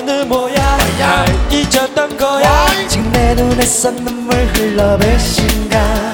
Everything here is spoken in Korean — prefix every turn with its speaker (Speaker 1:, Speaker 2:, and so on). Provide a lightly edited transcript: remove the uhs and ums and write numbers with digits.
Speaker 1: 어느 뭐야 날 잊었던 거야 지금 내 눈에서 눈물 흘러 배신가